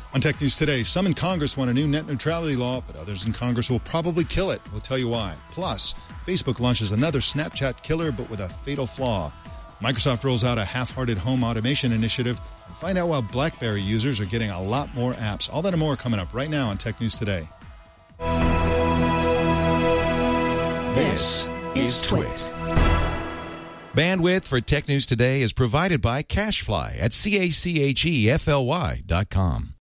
On Tech News Today, some in Congress want a new net neutrality law, but others in Congress will probably kill it. We'll tell you why. Plus, Facebook launches another Snapchat killer, but with a fatal flaw. Microsoft rolls out a half-hearted home automation initiative, and find out why BlackBerry users are getting a lot more apps. All that and more coming up right now on Tech News Today. This is Twit. Bandwidth for Tech News Today is provided by CashFly at CACHEFLY.com.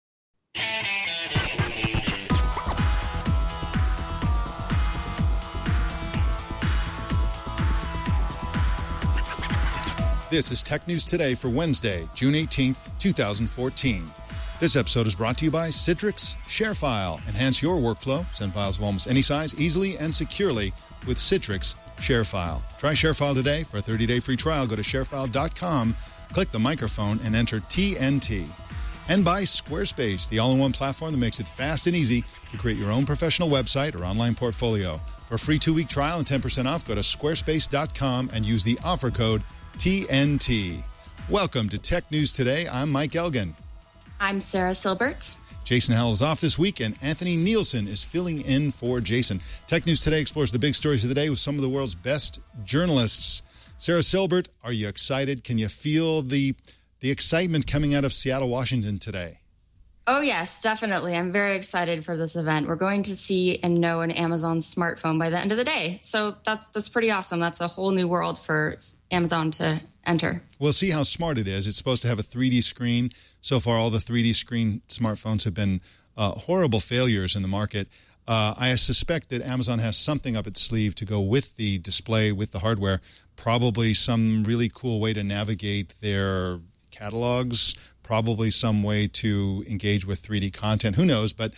This is Tech News Today for Wednesday, June 18th, 2014. This episode is brought to you by Citrix ShareFile. Enhance your workflow. Send files of almost any size easily and securely with Citrix ShareFile. Try ShareFile today. For a 30-day free trial, go to sharefile.com, click the microphone, and enter TNT. And by Squarespace, the all-in-one platform that makes it fast and easy to create your own professional website or online portfolio. For a free 2-week trial and 10% off, go to squarespace.com and use the offer code TNT. Welcome to Tech News Today. I'm Mike Elgin. I'm Sarah Silbert. Jason Howell is off this week, and Anthony Nielsen is filling in for Jason. Tech News Today explores the big stories of the day with some of the world's best journalists. Sarah Silbert, are you excited? Can you feel the excitement coming out of Seattle, Washington today? Oh, yes, definitely. I'm very excited for this event. We're going to see and know an Amazon smartphone by the end of the day. So that's pretty awesome. That's a whole new world for Amazon to enter. We'll see how smart it is. It's supposed to have a 3D screen. So far, all the 3D screen smartphones have been horrible failures in the market. I suspect that Amazon has something up its sleeve to go with the display, with the hardware, probably some really cool way to navigate their catalogs, probably some way to engage with 3D content. Who knows? But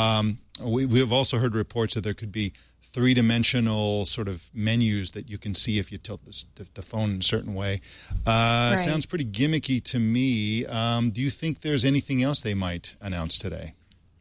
we have also heard reports that there could be three-dimensional sort of menus that you can see if you tilt the phone in a certain way. Right. Sounds pretty gimmicky to me. Do you think there's anything else they might announce today?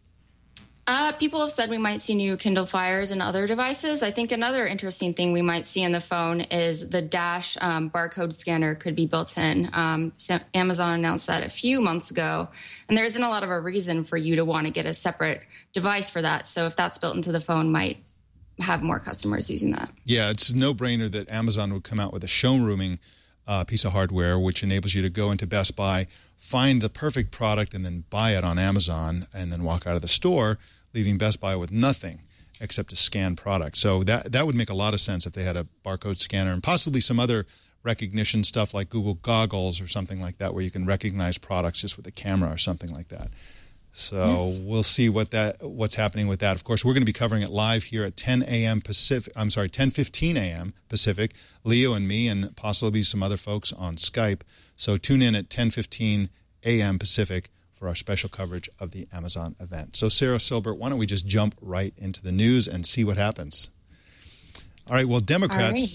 People have said we might see new Kindle Fires and other devices. I think another interesting thing we might see in the phone is the Dash barcode scanner could be built in. So Amazon announced that a few months ago, and there isn't a lot of a reason for you to want to get a separate device for that. So if that's built into the phone, might have more customers using that. Yeah, it's a no-brainer that Amazon would come out with a showrooming piece of hardware which enables you to go into Best Buy, find the perfect product, and then buy it on Amazon, and then walk out of the store, leaving Best Buy with nothing except a scanned product. So that would make a lot of sense if they had a barcode scanner and possibly some other recognition stuff like Google Goggles or something like that, where you can recognize products just with a camera or something like that. So yes, we'll see what's happening with that. Of course, we're going to be covering it live here at 10 a.m. Pacific. I'm sorry, 10:15 a.m. Pacific. Leo and me, and possibly some other folks on Skype. So tune in at 10:15 a.m. Pacific for our special coverage of the Amazon event. So, Sarah Silbert, why don't we just jump right into the news and see what happens? All right, well, Democrats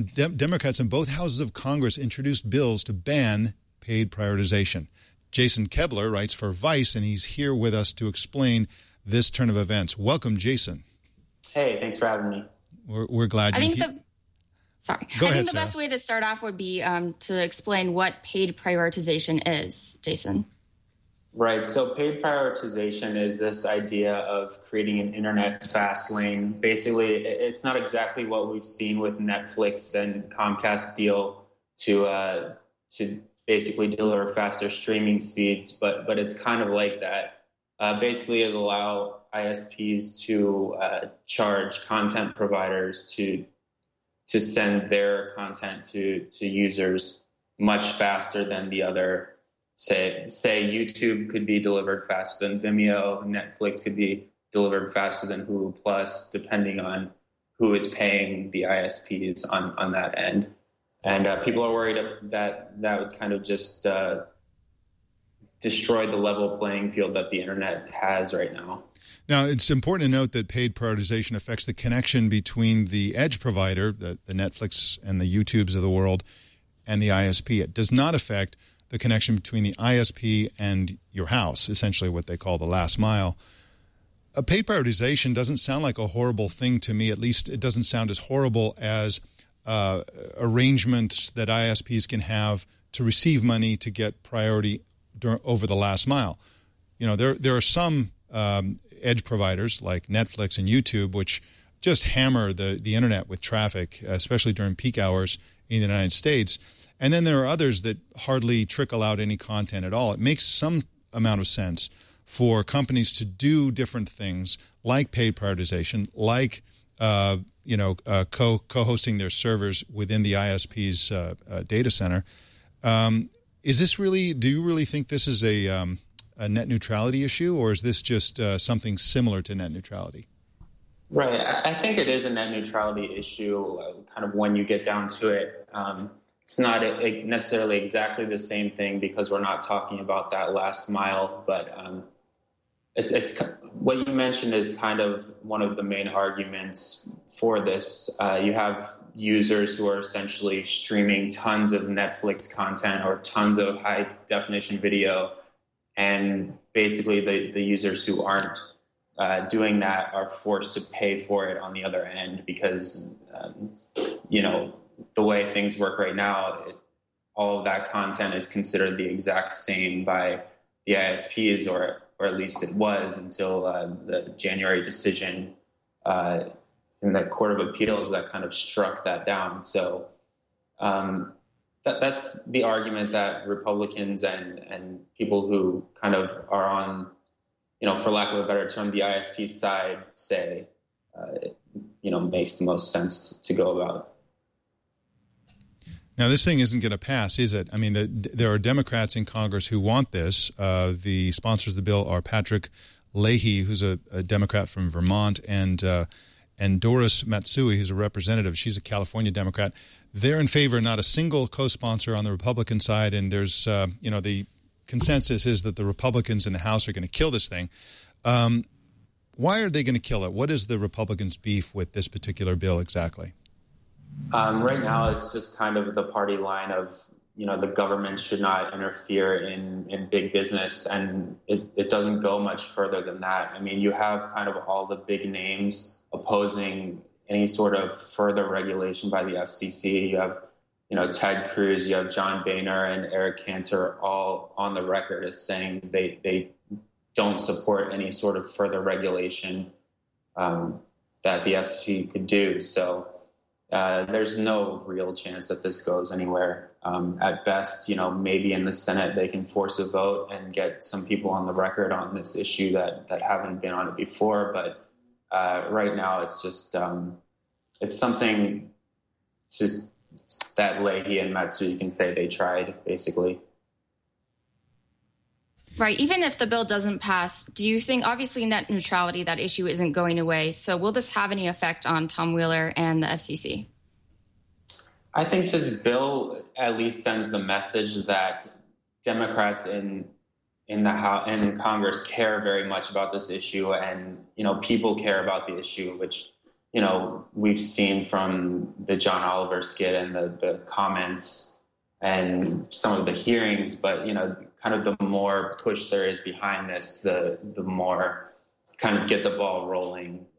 in both houses of Congress introduced bills to ban paid prioritization. Jason Kebler writes for Vice, and he's here with us to explain this turn of events. Welcome, Jason. Hey, thanks for having me. We're glad you're here. I think the best way to start off would be to explain what paid prioritization is, Jason. Right. So paid prioritization is this idea of creating an internet fast lane. Basically, it's not exactly what we've seen with Netflix and Comcast deal to basically deliver faster streaming speeds, but it's kind of like that. Basically, it allows ISPs to charge content providers to send their content to users much faster than the other. Say YouTube could be delivered faster than Vimeo, Netflix could be delivered faster than Hulu Plus, depending on who is paying the ISPs on that end. And people are worried that would kind of just destroy the level playing field that the internet has right now. Now, it's important to note that paid prioritization affects the connection between the edge provider, the Netflix and the YouTubes of the world, and the ISP. It does not affect the connection between the ISP and your house, essentially what they call the last mile. A paid prioritization doesn't sound like a horrible thing to me. At least it doesn't sound as horrible as arrangements that ISPs can have to receive money to get priority over the last mile. there are some edge providers like Netflix and YouTube which just hammer the internet with traffic, especially during peak hours in the United States. And then there are others that hardly trickle out any content at all. It makes some amount of sense for companies to do different things like paid prioritization, like co-hosting their servers within the ISP's data center. Is this really? Do you really think this is a net neutrality issue, or is this just something similar to net neutrality? Right. I think it is a net neutrality issue. Kind of when you get down to it, it's not necessarily exactly the same thing because we're not talking about that last mile, but it's what you mentioned is kind of one of the main arguments for this. You have users who are essentially streaming tons of Netflix content or tons of high definition video, and basically the users who aren't doing that are forced to pay for it on the other end because the way things work right now, all of that content is considered the exact same by the ISPs, or at least it was until the January decision in the Court of Appeals that kind of struck that down. So that's the argument that Republicans and people who kind of are on, for lack of a better term, the ISP side say, makes the most sense to go about. Now, this thing isn't going to pass, is it? I mean, there are Democrats in Congress who want this. The sponsors of the bill are Patrick Leahy, who's a Democrat from Vermont, and Doris Matsui, who's a representative. She's a California Democrat. They're in favor, not a single co-sponsor on the Republican side, and there's, the consensus is that the Republicans in the House are going to kill this thing. Why are they going to kill it? What is the Republicans' beef with this particular bill exactly? Right now, it's just kind of the party line of, the government should not interfere in big business, and it doesn't go much further than that. I mean, you have kind of all the big names opposing any sort of further regulation by the FCC. You have, Ted Cruz, you have John Boehner and Eric Cantor all on the record as saying they don't support any sort of further regulation that the FCC could do. So there's no real chance that this goes anywhere. At best, maybe in the Senate they can force a vote and get some people on the record on this issue that haven't been on it before. But right now, it's just it's something just that Leahy and Matsui can say they tried, basically. Right. Even if the bill doesn't pass, do you think, obviously net neutrality, that issue isn't going away. So will this have any effect on Tom Wheeler and the FCC? I think this bill at least sends the message that Democrats in the House and in Congress care very much about this issue, and people care about the issue, which we've seen from the John Oliver skit and the comments and some of the hearings. But kind of the more push there is behind this, the more kind of get the ball rolling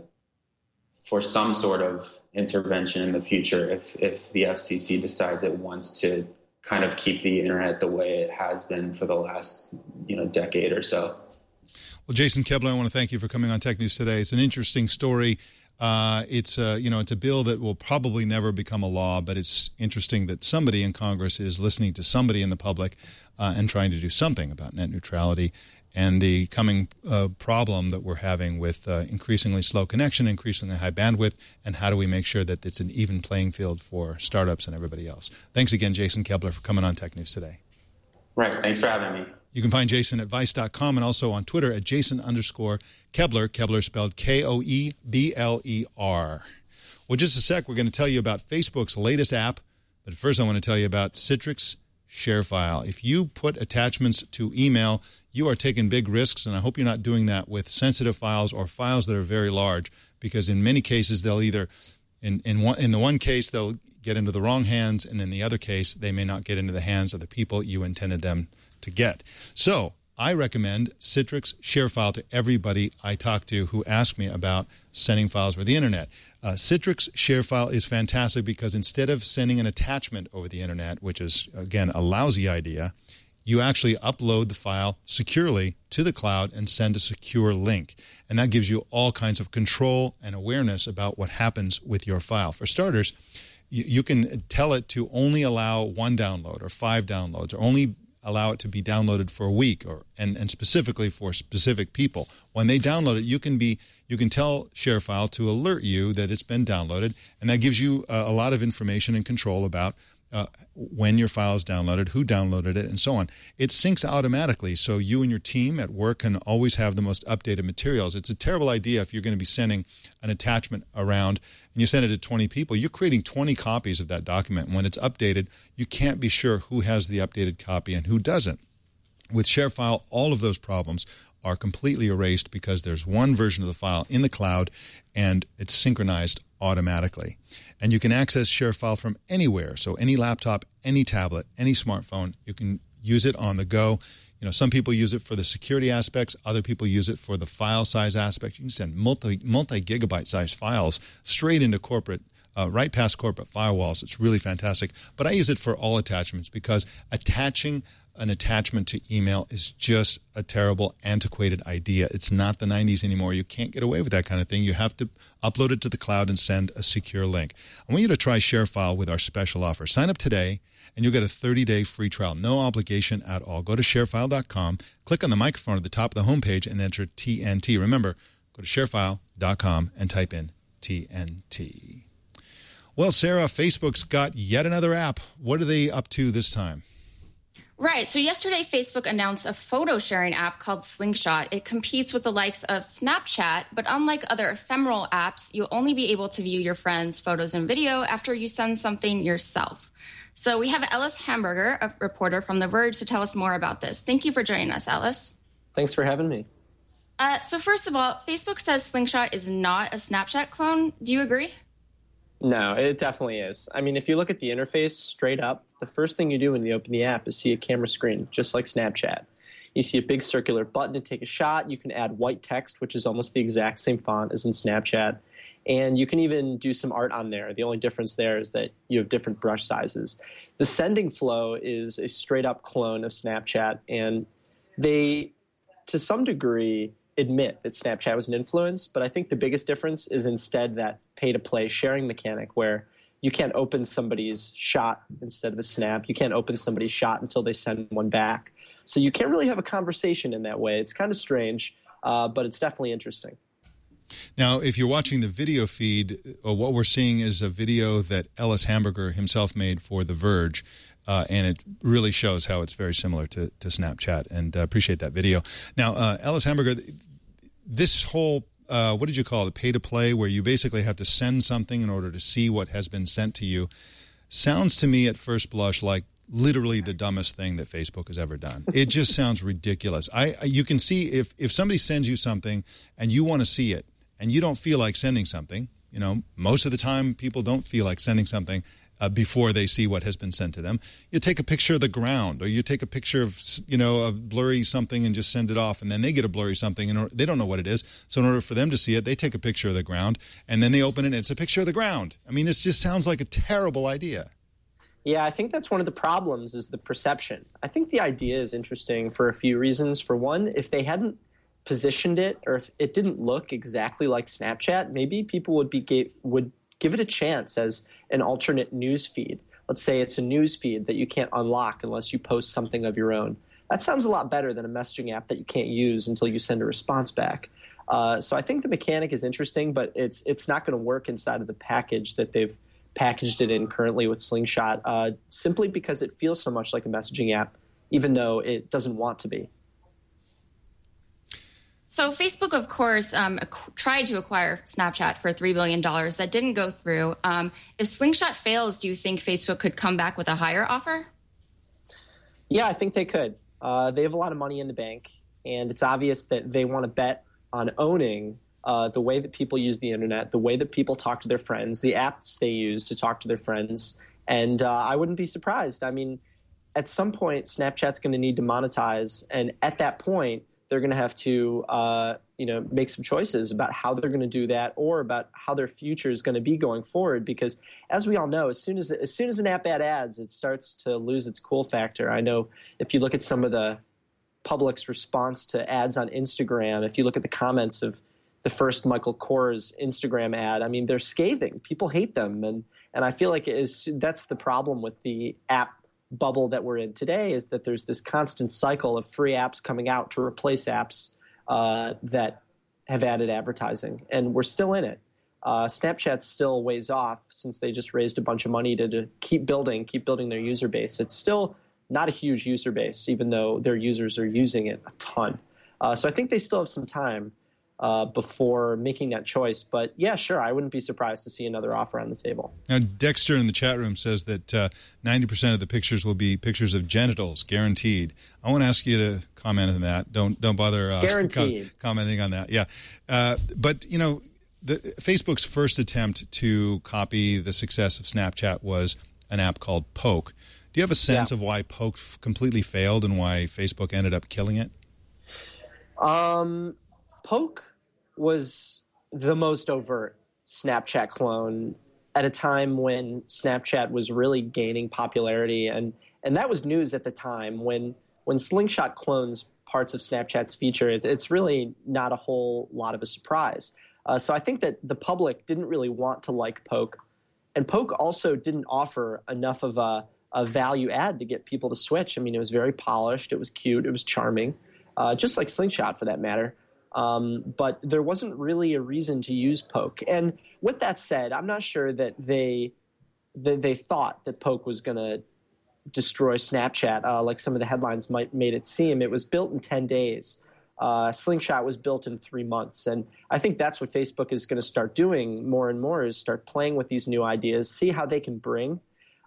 for some sort of intervention in the future if the FCC decides it wants to kind of keep the internet the way it has been for the last decade or so. Well, Jason Kebler, I want to thank you for coming on Tech News Today. It's an interesting story. It's a bill that will probably never become a law, but it's interesting that somebody in Congress is listening to somebody in the public and trying to do something about net neutrality and the coming problem that we're having with increasingly slow connection, increasingly high bandwidth, and how do we make sure that it's an even playing field for startups and everybody else. Thanks again, Jason Kebler, for coming on Tech News Today. Right. Thanks for having me. You can find Jason at Vice.com and also on Twitter at Jason_Kebler. Kebler spelled Koebler. Well, just a sec, we're going to tell you about Facebook's latest app. But first, I want to tell you about Citrix ShareFile. If you put attachments to email, you are taking big risks, and I hope you're not doing that with sensitive files or files that are very large, because in many cases, they'll either, in the one case, they'll get into the wrong hands, and in the other case, they may not get into the hands of the people you intended them to get. So I recommend Citrix ShareFile to everybody I talk to who ask me about sending files over the internet. Citrix ShareFile is fantastic because instead of sending an attachment over the internet, which is, again, a lousy idea, you actually upload the file securely to the cloud and send a secure link. And that gives you all kinds of control and awareness about what happens with your file. For starters, you can tell it to only allow 1 download or 5 downloads, or only allow it to be downloaded for a week, and specifically for specific people. When they download it, you can tell ShareFile to alert you that it's been downloaded, and that gives you a lot of information and control about when your file is downloaded, who downloaded it, and so on. It syncs automatically, so you and your team at work can always have the most updated materials. It's a terrible idea if you're going to be sending an attachment around and you send it to 20 people. You're creating 20 copies of that document. And when it's updated, you can't be sure who has the updated copy and who doesn't. With ShareFile, all of those problems are completely erased because there's one version of the file in the cloud and it's synchronized automatically. And you can access ShareFile from anywhere. So any laptop, any tablet, any smartphone, you can use it on the go. You know, some people use it for the security aspects. Other people use it for the file size aspect. You can send multi-gigabyte size files straight into corporate, right past corporate firewalls. It's really fantastic. But I use it for all attachments because attaching an attachment to email is just a terrible, antiquated idea. It's not the 90s anymore. You can't get away with that kind of thing. You have to upload it to the cloud and send a secure link. I want you to try ShareFile with our special offer. Sign up today, and you'll get a 30-day free trial. No obligation at all. Go to sharefile.com, click on the microphone at the top of the homepage, and enter TNT. Remember, go to sharefile.com and type in TNT. Well, Sarah, Facebook's got yet another app. What are they up to this time? Right. So yesterday, Facebook announced a photo sharing app called Slingshot. It competes with the likes of Snapchat, but unlike other ephemeral apps, you'll only be able to view your friends' photos and video after you send something yourself. So we have Ellis Hamburger, a reporter from The Verge, to tell us more about this. Thank you for joining us, Ellis. Thanks for having me. So first of all, Facebook says Slingshot is not a Snapchat clone. Do you agree? No, it definitely is. I mean, if you look at the interface straight up, the first thing you do when you open the app is see a camera screen, just like Snapchat. You see a big circular button to take a shot. You can add white text, which is almost the exact same font as in Snapchat. And you can even do some art on there. The only difference there is that you have different brush sizes. The sending flow is a straight-up clone of Snapchat, and they, to some degree, admit that Snapchat was an influence, but I think the biggest difference is instead that pay-to-play sharing mechanic where you can't open somebody's shot instead of a snap. You can't open somebody's shot until they send one back. So you can't really have a conversation in that way. It's kind of strange, but it's definitely interesting. Now, if you're watching the video feed, what we're seeing is a video that Ellis Hamburger himself made for The Verge, and it really shows how it's very similar to Snapchat, and appreciate that video. Now, Ellis Hamburger, this whole, what did you call it, pay-to-play, where you basically have to send something in order to see what has been sent to you, sounds to me at first blush like literally the dumbest thing that Facebook has ever done. It just sounds ridiculous. You can see if somebody sends you something and you want to see it, and you don't feel like sending something, you know, most of the time people don't feel like sending something before they see what has been sent to them. You take a picture of the ground, or you take a picture of, you know, a blurry something and just send it off, and then they get a blurry something and they don't know what it is. So in order for them to see it, they take a picture of the ground, and then they open it and it's a picture of the ground. I mean, this just sounds like a terrible idea. Yeah, I think that's one of the problems is the perception. I think the idea is interesting for a few reasons. For one, if they hadn't positioned it, or if it didn't look exactly like Snapchat, maybe people would give it a chance as an alternate news feed. Let's say it's a news feed that you can't unlock unless you post something of your own. That sounds a lot better than a messaging app that you can't use until you send a response back. So I think the mechanic is interesting, but it's not going to work inside of the package that they've packaged it in currently with Slingshot, simply because it feels so much like a messaging app, even though it doesn't want to be. So Facebook, of course, tried to acquire Snapchat for $3 billion. That didn't go through. If Slingshot fails, do you think Facebook could come back with a higher offer? Yeah, I think they could. They have a lot of money in the bank, and it's obvious that they want to bet on owning the way that people use the internet, the way that people talk to their friends, the apps they use to talk to their friends. And I wouldn't be surprised. I mean, at some point, Snapchat's going to need to monetize, and at that point, they're going to have to, make some choices about how they're going to do that, or about how their future is going to be going forward. Because as we all know, as soon as an app ad ads, it starts to lose its cool factor. I know if you look at some of the public's response to ads on Instagram, if you look at the comments of the first Michael Kors Instagram ad, I mean, they're scathing. People hate them. And I feel like that's the problem with the app bubble that we're in today, is that there's this constant cycle of free apps coming out to replace apps that have added advertising. And we're still in it. Snapchat's still ways off, since they just raised a bunch of money to keep building their user base. It's still not a huge user base, even though their users are using it a ton. So I think they still have some time before making that choice. But yeah, sure, I wouldn't be surprised to see another offer on the table. Now, Dexter in the chat room says that 90% of the pictures will be pictures of genitals, guaranteed. I want to ask you to comment on that. Don't bother commenting on that. Yeah, but Facebook's first attempt to copy the success of Snapchat was an app called Poke. Do you have a sense of why Poke completely failed and why Facebook ended up killing it? Poke was the most overt Snapchat clone at a time when Snapchat was really gaining popularity, and that was news at the time. When Slingshot clones parts of Snapchat's feature, it's really not a whole lot of a surprise. So I think that the public didn't really want to like Poke, and Poke also didn't offer enough of a value add to get people to switch. I mean, it was very polished, it was cute, it was charming, just like Slingshot for that matter. But there wasn't really a reason to use Poke. And with that said, I'm not sure that they thought that Poke was going to destroy Snapchat, like some of the headlines made it seem. It was built in 10 days. Slingshot was built in 3 months. And I think that's what Facebook is going to start doing more and more, is start playing with these new ideas, see how they can bring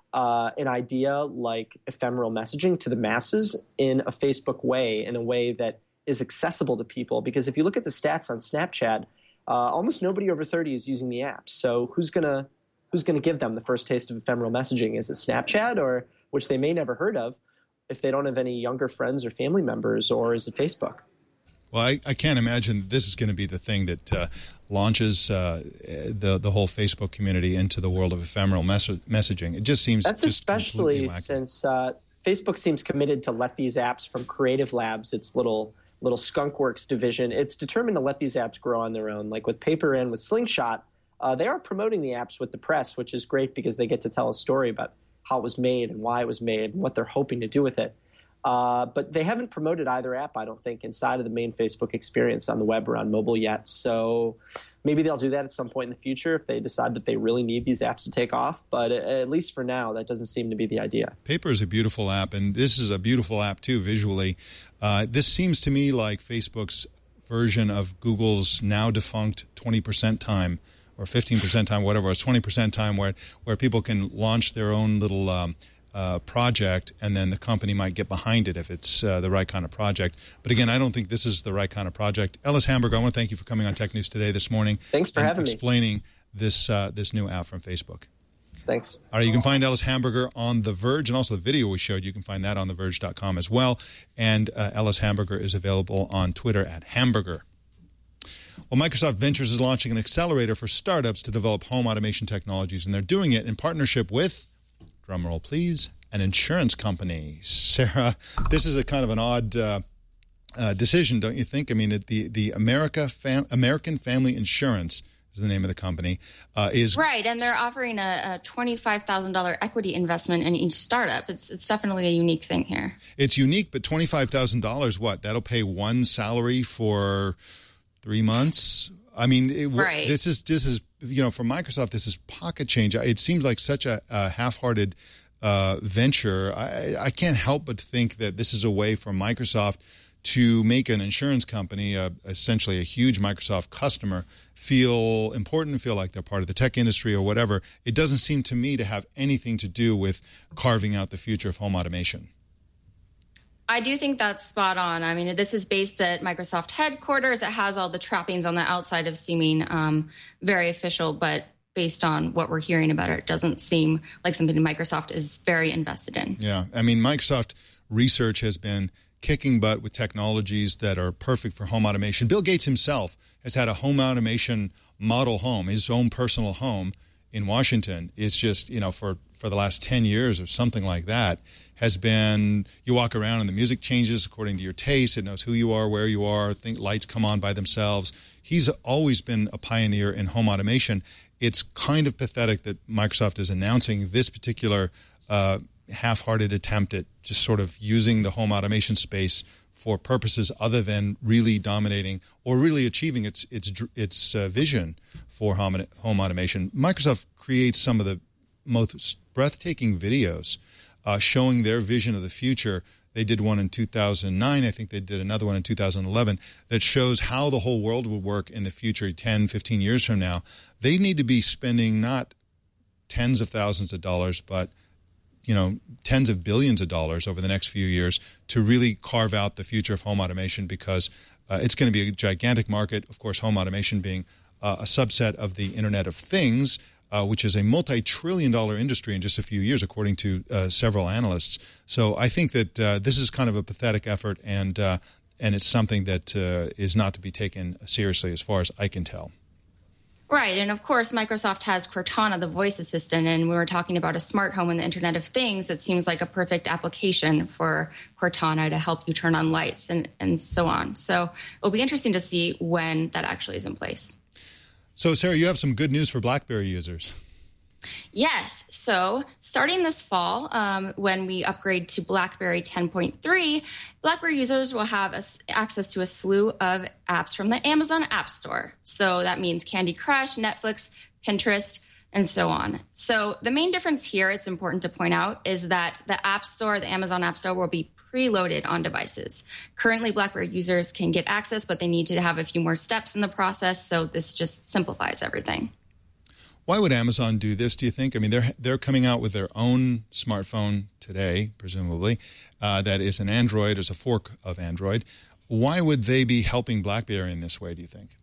an idea like ephemeral messaging to the masses in a Facebook way, in a way that is accessible to people. Because if you look at the stats on Snapchat, almost nobody over 30 is using the app. So who's gonna give them the first taste of ephemeral messaging? Is it Snapchat, or which they may never heard of if they don't have any younger friends or family members, or is it Facebook? Well, I can't imagine this is going to be the thing that launches the whole Facebook community into the world of ephemeral messaging. It just seems that's just especially since Facebook seems committed to let these apps from Creative Labs, its little Skunkworks division. It's determined to let these apps grow on their own. Like with Paper and with Slingshot, they are promoting the apps with the press, which is great because they get to tell a story about how it was made and why it was made and what they're hoping to do with it. But they haven't promoted either app, I don't think, inside of the main Facebook experience on the web or on mobile yet. So maybe they'll do that at some point in the future if they decide that they really need these apps to take off. But at least for now, that doesn't seem to be the idea. Paper is a beautiful app, and this is a beautiful app too visually. This seems to me like Facebook's version of Google's now defunct 20% time or 15% time, whatever. It's 20% time where people can launch their own little project, and then the company might get behind it if it's the right kind of project. But again, I don't think this is the right kind of project. Ellis Hamburger, I want to thank you for coming on Tech News Today this morning. Thanks for having me. Explaining this new app from Facebook. Thanks. All right, you can find Ellis Hamburger on The Verge, and also the video we showed, you can find that on TheVerge.com as well. And Ellis Hamburger is available on Twitter at Hamburger. Well, Microsoft Ventures is launching an accelerator for startups to develop home automation technologies, and they're doing it in partnership with, drumroll please, an insurance company. Sarah, this is a kind of an odd decision, don't you think? I mean, the American Family Insurance is the name of the company. Is right, and they're offering a $25,000 equity investment in each startup. It's definitely a unique thing here. It's unique, but $25,000, what? That'll pay one salary for 3 months? I mean, right. This is for Microsoft, this is pocket change. It seems like such a half-hearted venture. I can't help but think that this is a way for Microsoft to make an insurance company, essentially a huge Microsoft customer, feel important, feel like they're part of the tech industry or whatever. It doesn't seem to me to have anything to do with carving out the future of home automation. I do think that's spot on. I mean, this is based at Microsoft headquarters. It has all the trappings on the outside of seeming very official, but based on what we're hearing about it doesn't seem like something Microsoft is very invested in. Yeah. I mean, Microsoft research has been kicking butt with technologies that are perfect for home automation. Bill Gates himself has had a home automation model home, his own personal home in Washington. It's just, for the last 10 years or something like that, has been, you walk around and the music changes according to your taste. It knows who you are, where you are. Lights come on by themselves. He's always been a pioneer in home automation. It's kind of pathetic that Microsoft is announcing this particular half-hearted attempt at just sort of using the home automation space for purposes other than really dominating or really achieving its vision for home automation. Microsoft creates some of the most breathtaking videos showing their vision of the future. They did one in 2009. I think they did another one in 2011 that shows how the whole world will work in the future 10, 15 years from now. They need to be spending not tens of thousands of dollars, but tens of billions of dollars over the next few years to really carve out the future of home automation, because it's going to be a gigantic market. Of course, home automation being a subset of the Internet of Things, which is a multi-trillion-dollar industry in just a few years, according to several analysts. So I think that this is kind of a pathetic effort, and it's something that is not to be taken seriously as far as I can tell. Right. And of course, Microsoft has Cortana, the voice assistant, and we were talking about a smart home and the Internet of Things. It seems like a perfect application for Cortana to help you turn on lights and so on. So it'll be interesting to see when that actually is in place. So, Sarah, you have some good news for BlackBerry users. Yes. So starting this fall, when we upgrade to BlackBerry 10.3, BlackBerry users will have access to a slew of apps from the Amazon App Store. So that means Candy Crush, Netflix, Pinterest, and so on. So the main difference here, it's important to point out, is that the App Store, the Amazon App Store, will be preloaded on devices. Currently, BlackBerry users can get access, but they need to have a few more steps in the process. So this just simplifies everything. Why would Amazon do this, do you think? I mean, they're coming out with their own smartphone today, presumably, that is an Android, as a fork of Android. Why would they be helping BlackBerry in this way, do you think?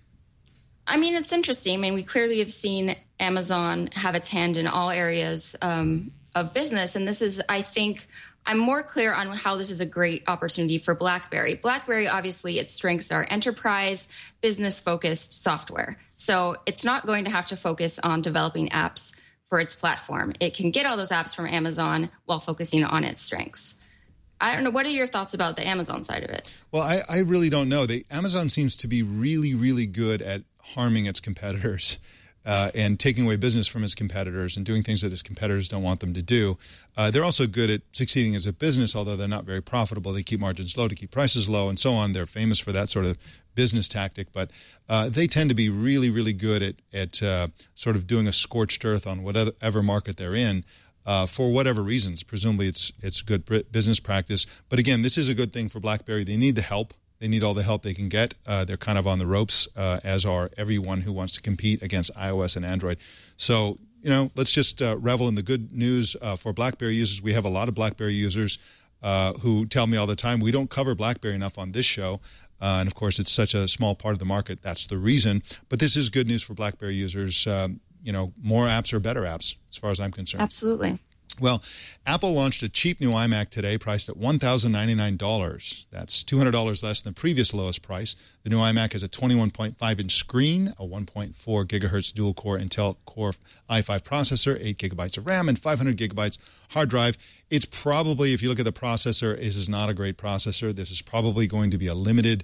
I mean, it's interesting. I mean, we clearly have seen Amazon have its hand in all areas of business. And this is, I think, I'm more clear on how this is a great opportunity for BlackBerry. BlackBerry, obviously, its strengths are enterprise, business-focused software. So it's not going to have to focus on developing apps for its platform. It can get all those apps from Amazon while focusing on its strengths. I don't know. What are your thoughts about the Amazon side of it? Well, I really don't know. Amazon seems to be really, really good at harming its competitors and taking away business from its competitors and doing things that its competitors don't want them to do. They're also good at succeeding as a business, although they're not very profitable. They keep margins low to keep prices low and so on. They're famous for that sort of business tactic, but they tend to be really, really good at sort of doing a scorched earth on whatever market they're in for whatever reasons. Presumably it's good business practice. But again, this is a good thing for BlackBerry. They need the help. They need all the help they can get. They're kind of on the ropes, as are everyone who wants to compete against iOS and Android. So, let's just revel in the good news for BlackBerry users. We have a lot of BlackBerry users who tell me all the time, we don't cover BlackBerry enough on this show. And, of course, it's such a small part of the market. That's the reason. But this is good news for BlackBerry users. More apps are better apps, as far as I'm concerned. Absolutely. Well, Apple launched a cheap new iMac today, priced at $1,099. That's $200 less than the previous lowest price. The new iMac has a 21.5-inch screen, a 1.4 gigahertz dual-core Intel Core i5 processor, 8 gigabytes of RAM, and 500 gigabytes hard drive. It's probably, if you look at the processor, this is not a great processor. This is probably going to be a limited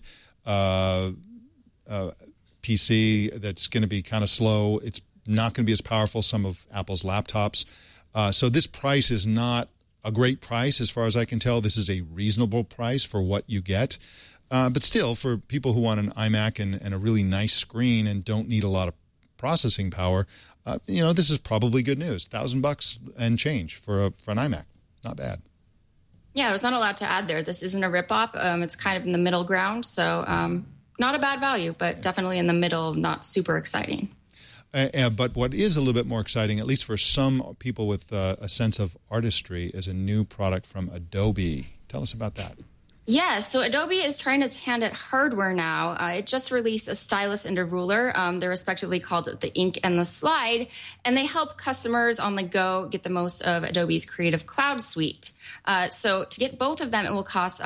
PC that's going to be kind of slow. It's not going to be as powerful as some of Apple's laptops. So this price is not a great price as far as I can tell. This is a reasonable price for what you get. But still, for people who want an iMac and a really nice screen and don't need a lot of processing power, this is probably good news. $1,000 and change for an iMac. Not bad. Yeah, I was not allowed to add there. This isn't a rip-off. It's kind of in the middle ground. So not a bad value, but definitely in the middle, not super exciting. But what is a little bit more exciting, at least for some people with a sense of artistry, is a new product from Adobe. Tell us about that. Yeah, so Adobe is trying its hand at hardware now. It just released a stylus and a ruler. They're respectively called the Ink and the Slide, and they help customers on the go get the most of Adobe's Creative Cloud suite. So to get both of them, it will cost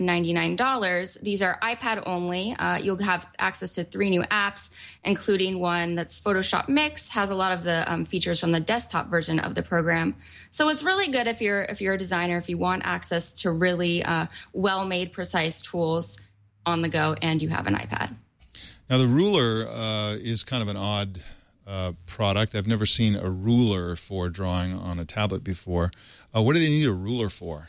$199. These are iPad only. You'll have access to 3 new apps, including one that's Photoshop Mix, has a lot of the features from the desktop version of the program. So it's really good if you're a designer, if you want access to really well-made, precise tools on the go, and you have an iPad. Now, the ruler is kind of an odd product. I've never seen a ruler for drawing on a tablet before. What do they need a ruler for?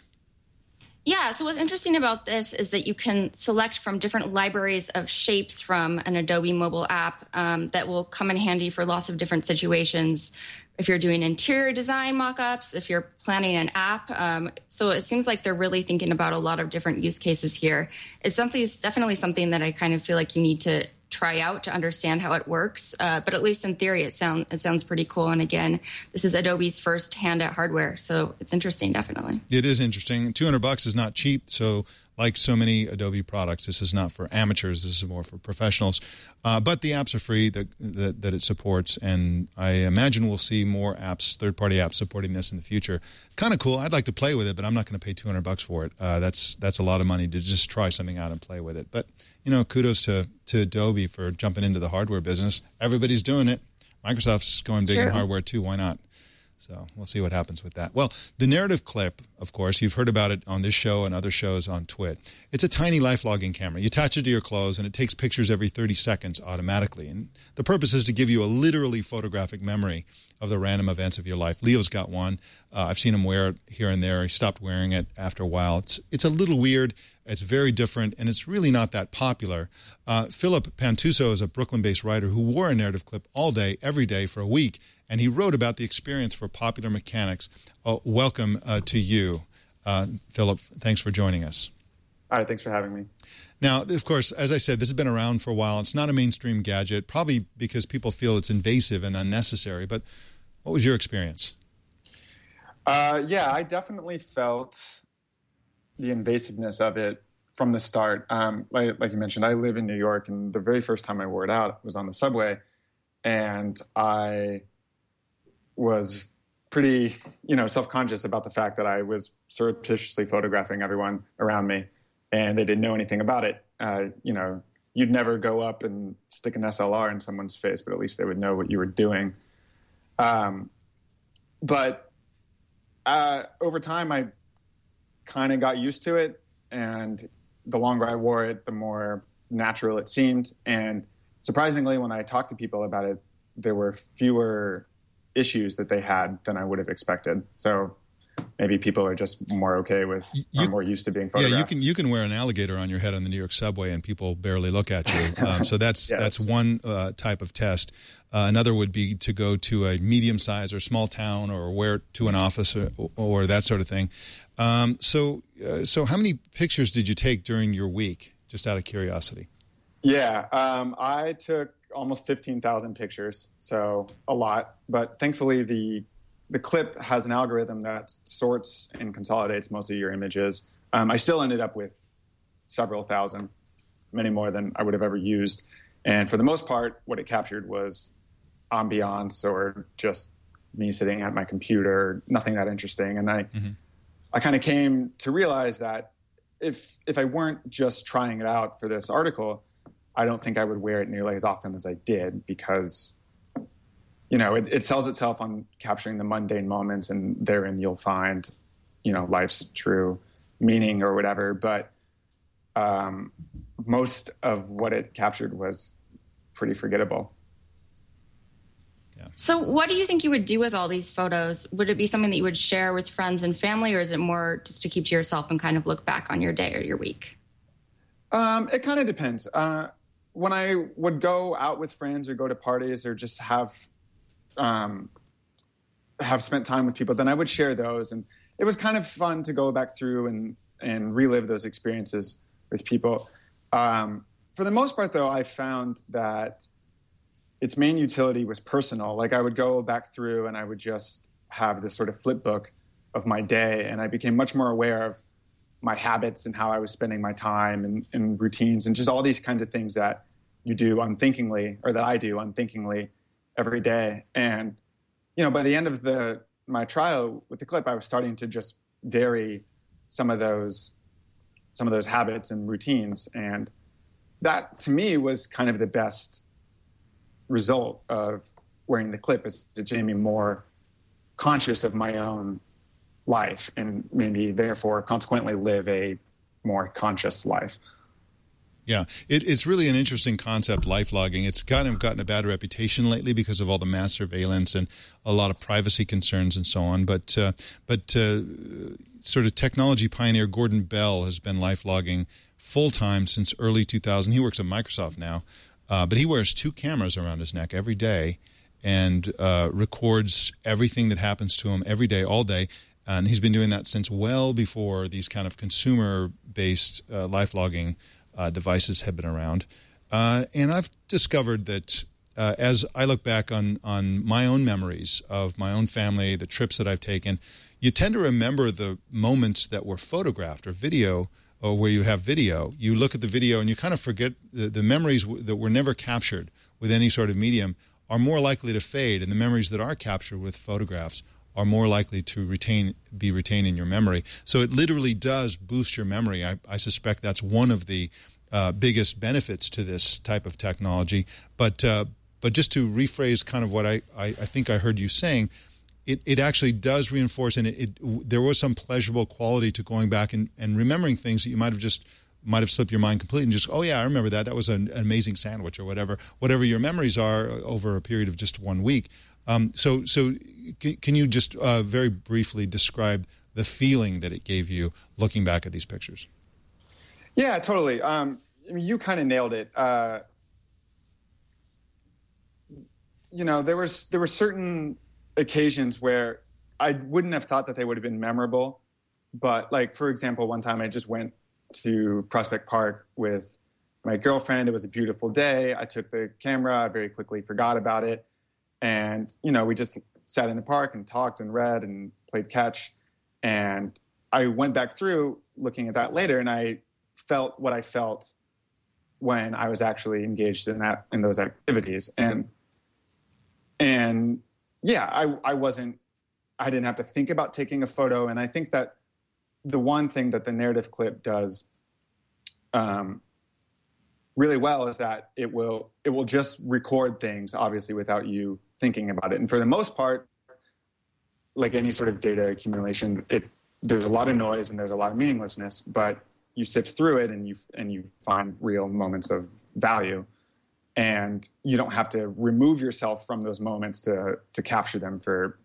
Yeah, so what's interesting about this is that you can select from different libraries of shapes from an Adobe mobile app that will come in handy for lots of different situations. If you're doing interior design mock-ups, if you're planning an app. So it seems like they're really thinking about a lot of different use cases here. It's definitely something that I kind of feel like you need to try out to understand how it works. But at least in theory, it sounds pretty cool. And again, this is Adobe's first hand at hardware. So it's interesting, definitely. It is interesting. $200 is not cheap. So like so many Adobe products, this is not for amateurs. This is more for professionals. But the apps are free that it supports. And I imagine we'll see more apps, third-party apps supporting this in the future. Kind of cool. I'd like to play with it, but I'm not going to pay $200 for it. That's a lot of money to just try something out and play with it. But, kudos to Adobe for jumping into the hardware business. Everybody's doing it. Microsoft's going big in hardware too. Why not? So we'll see what happens with that. Well, the narrative clip, of course, you've heard about it on this show and other shows on Twit. It's a tiny life logging camera. You attach it to your clothes, and it takes pictures every 30 seconds automatically. And the purpose is to give you a literally photographic memory of the random events of your life. Leo's got one. I've seen him wear it here and there. He stopped wearing it after a while. It's a little weird. It's very different, and it's really not that popular. Philip Pantuso is a Brooklyn-based writer who wore a narrative clip all day, every day for a week, and he wrote about the experience for Popular Mechanics. Welcome to you, Philip. Thanks for joining us. All right, thanks for having me. Now, of course, as I said, this has been around for a while. It's not a mainstream gadget, probably because people feel it's invasive and unnecessary. But what was your experience? Yeah, I definitely felt the invasiveness of it from the start. Like you mentioned, I live in New York, and the very first time I wore it out was on the subway, and I was pretty, self-conscious about the fact that I was surreptitiously photographing everyone around me, and they didn't know anything about it. You'd never go up and stick an SLR in someone's face, but at least they would know what you were doing. But over time, I kind of got used to it, and the longer I wore it, the more natural it seemed. And surprisingly, when I talked to people about it, there were fewer issues that they had than I would have expected. So maybe people are just more okay with, or more used to being photographed. Yeah, you can wear an alligator on your head on the New York subway and people barely look at you. So that's one type of test. Another would be to go to a medium-sized or small town, or wear it to an office, or that sort of thing. So how many pictures did you take during your week, just out of curiosity? Yeah, I took almost 15,000 pictures, so a lot. But thankfully, the clip has an algorithm that sorts and consolidates most of your images. I still ended up with several thousand, many more than I would have ever used. And for the most part, what it captured was ambiance, or just me sitting at my computer, nothing that interesting. And I kind of came to realize that if I weren't just trying it out for this article, I don't think I would wear it nearly as often as I did, because it sells itself on capturing the mundane moments, and therein you'll find, life's true meaning or whatever. But most of what it captured was pretty forgettable. Yeah. So what do you think you would do with all these photos? Would it be something that you would share with friends and family, or is it more just to keep to yourself and kind of look back on your day or your week? It kind of depends. When I would go out with friends or go to parties or just have spent time with people, then I would share those. And it was kind of fun to go back through and relive those experiences with people. For the most part, though, I found that its main utility was personal. Like, I would go back through and I would just have this sort of flip book of my day, and I became much more aware of my habits and how I was spending my time and routines and just all these kinds of things that you do unthinkingly, or that I do unthinkingly every day. And, by the end of my trial with the clip, I was starting to just vary some of those habits and routines. And that to me was kind of the best result of wearing the clip, is it made me more conscious of my own life and maybe therefore consequently live a more conscious life. Yeah, it's really an interesting concept, life logging. It's kind of gotten a bad reputation lately because of all the mass surveillance and a lot of privacy concerns and so on. But sort of technology pioneer Gordon Bell has been life logging full-time since early 2000. He works at Microsoft now, but he wears 2 cameras around his neck every day and records everything that happens to him every day, all day. And he's been doing that since well before these kind of consumer-based life logging devices have been around. And I've discovered that as I look back on my own memories of my own family, the trips that I've taken, you tend to remember the moments that were photographed or video, or where you have video. You look at the video and you kind of forget the memories that were never captured with any sort of medium are more likely to fade, and the memories that are captured with photographs are more likely to be retained in your memory. So it literally does boost your memory. I suspect that's one of the biggest benefits to this type of technology. But just to rephrase kind of what I think I heard you saying, it actually does reinforce, and there was some pleasurable quality to going back and remembering things that you might have slipped your mind completely and just, oh yeah, I remember that. That was an amazing sandwich or whatever your memories are over a period of just 1 week. So can you just very briefly describe the feeling that it gave you looking back at these pictures? Yeah, totally. You kind of nailed it. There were certain occasions where I wouldn't have thought that they would have been memorable. But like, for example, one time I just went to Prospect Park with my girlfriend. It was a beautiful day. I took the camera. I very quickly forgot about it. And, we just sat in the park and talked and read and played catch. And I went back through looking at that later, and I felt what I felt when I was actually engaged in those activities. And yeah, I didn't have to think about taking a photo. And I think that the one thing that the narrative clip does really well is that it will just record things, obviously, without you thinking about it. And for the most part, like any sort of data accumulation, there's a lot of noise and there's a lot of meaninglessness, but you sift through it and you find real moments of value. And you don't have to remove yourself from those moments to capture them for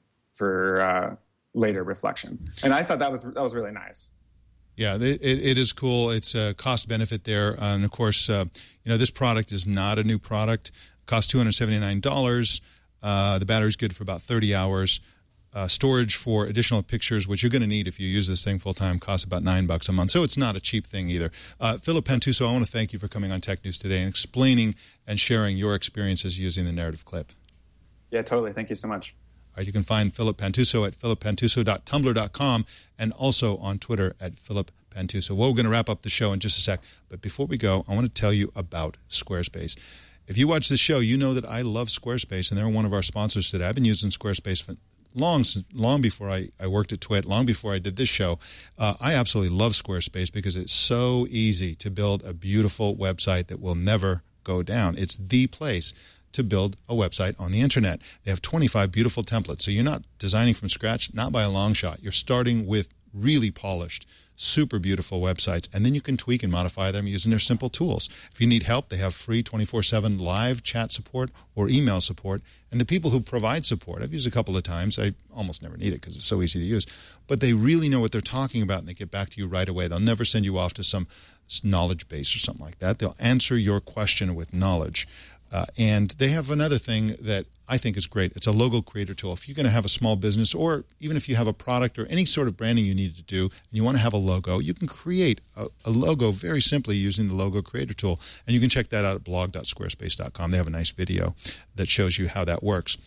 later reflection. And I thought that was really nice. Yeah, it is cool. It's a cost benefit there, and of course, this product is not a new product. It costs $279. The battery's good for about 30 hours. Storage for additional pictures, which you're going to need if you use this thing full time, costs about $9 a month. So it's not a cheap thing either. Philip Pantuso, I want to thank you for coming on Tech News today and explaining and sharing your experiences using the narrative clip. Yeah, totally. Thank you so much. All right, you can find Philip Pantuso at philippantuso.tumblr.com and also on Twitter at Philip Pantuso. Well, we're going to wrap up the show in just a sec. But before we go, I want to tell you about Squarespace. If you watch this show, you know that I love Squarespace, and they're one of our sponsors today. I've been using Squarespace for long before I worked at Twit, long before I did this show. I absolutely love Squarespace because it's so easy to build a beautiful website that will never go down. It's the place to build a website on the internet. They have 25 beautiful templates, so you're not designing from scratch, not by a long shot. You're starting with really polished, super beautiful websites, and then you can tweak and modify them using their simple tools. If you need help, they have free 24/7 live chat support or email support, and the people who provide support, I've used a couple of times. I almost never need it because it's so easy to use, but they really know what they're talking about, and they get back to you right away. They'll never send you off to some knowledge base or something like that. They'll answer your question with knowledge. And they have another thing that I think is great. It's a logo creator tool. If you're going to have a small business, or even if you have a product or any sort of branding you need to do, and you want to have a logo, you can create a logo very simply using the logo creator tool. And you can check that out at blog.squarespace.com. They have a nice video that shows you how that works.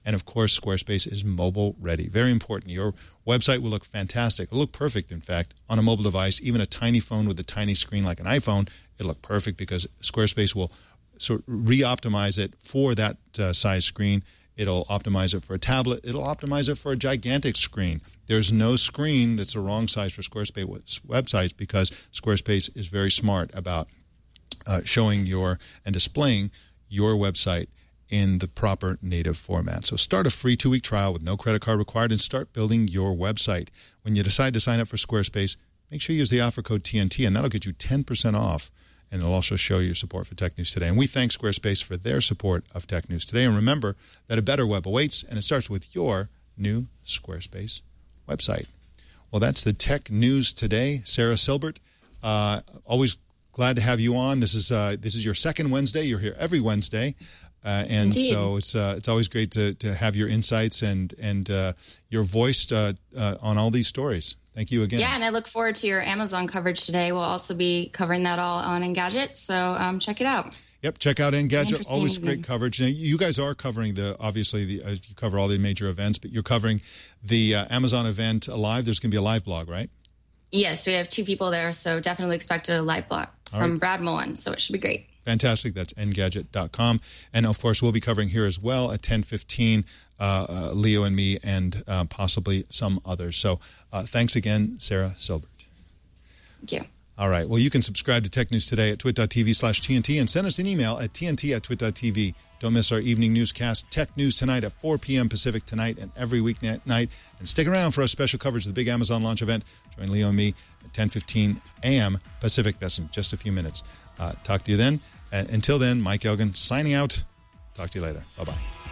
And, of course, Squarespace is mobile ready. Very important. Your website will look fantastic. It'll look perfect, in fact, on a mobile device. Even a tiny phone with a tiny screen like an iPhone, it'll look perfect because Squarespace will sort of re-optimize it for that size screen. It'll optimize it for a tablet. It'll optimize it for a gigantic screen. There's no screen that's the wrong size for Squarespace websites because Squarespace is very smart about showing and displaying your website in the proper native format. So start a free 2-week trial with no credit card required and start building your website. When you decide to sign up for Squarespace, make sure you use the offer code TNT, and that'll get you 10% off. And it'll also show your support for Tech News Today. And we thank Squarespace for their support of Tech News Today. And remember that a better web awaits, and it starts with your new Squarespace website. Well, that's the Tech News Today. Sarah Silbert, always glad to have you on. This is your second Wednesday. You're here every Wednesday. And Indeed. So it's always great to have your insights and your voice on all these stories. Thank you again. Yeah, and I look forward to your Amazon coverage today. We'll also be covering that all on Engadget, so check it out. Yep, check out Engadget. Interesting Always evening. great coverage. Now, you guys are covering you cover all the major events, but you're covering the Amazon event live. There's going to be a live blog, right? Yes, we have 2 people there, so definitely expect a live blog from Brad Mullen, so it should be great. Fantastic. That's Engadget.com. And, of course, we'll be covering here as well at 10:15, Leo and me, and possibly some others. So thanks again, Sarah Silbert. Thank you. All right. Well, you can subscribe to Tech News Today at twit.tv/TNT and send us an email at tnt@twit.tv. Don't miss our evening newscast, Tech News Tonight at 4 p.m. Pacific tonight and every weeknight night. And stick around for our special coverage of the big Amazon launch event. Join Leo and me at 10:15 a.m. Pacific. That's in just a few minutes. Talk to you then. Until then, Mike Elgin signing out. Talk to you later. Bye-bye.